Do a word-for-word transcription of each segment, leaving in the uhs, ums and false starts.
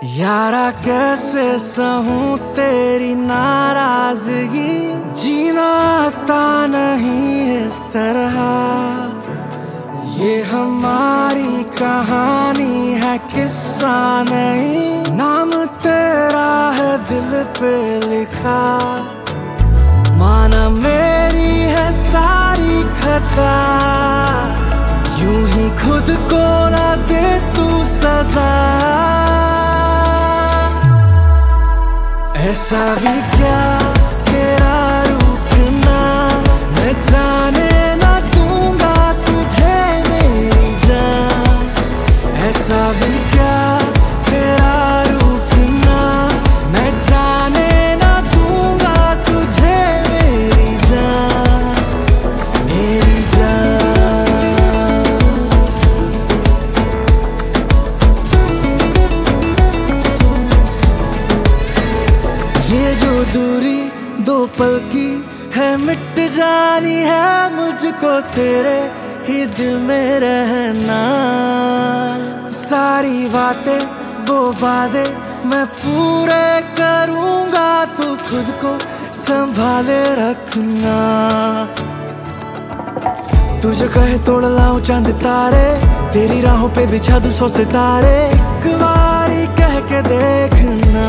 यारा कैसे सहूं तेरी नाराजगी, जीना आता नहीं इस तरह। ये हमारी कहानी है, किस्सा नहीं, नाम तेरा है दिल पे लिखा। माना मेरी है सारी खता, यूं ही खुद को ना दे तू सजा। ऐसा भी क्या तेरा रूठना, मैं जाने ना दूंगा तुझे मेरी जान। ऐसा भी क्या तेरा रूठना, मैं जाने ना दूंगा तुझे मेरी जान, मेरी जान। ये जो दूरी दो पल की है, मिट जानी है, मुझको तेरे ही दिल में रहना। सारी बातें वो वादे मैं पूरे करूंगा, तू खुद को संभाले रखना। तुझे कहे तोड़ लाऊं चांद तारे, तेरी राहों पे बिछा दूं सौ सितारे। एक बारी कह के देखना,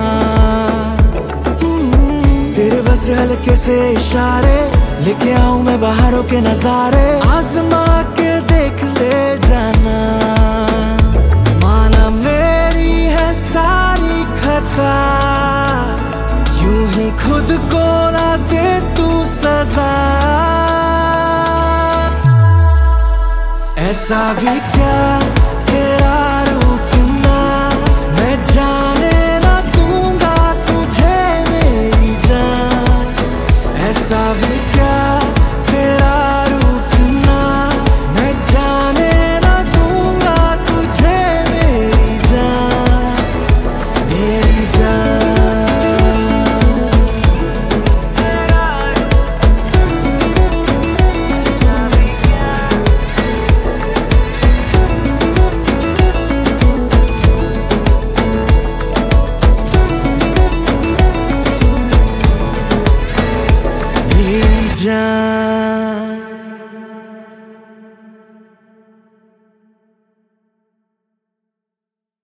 तेरे बस हल्के से इशारे, लेके आऊं मैं बाहरों के नजारे। आजमा के देख ले जाना, माना मेरी है सारी खता, यूं ही खुद को ना दे तू सजा। ऐसा भी क्या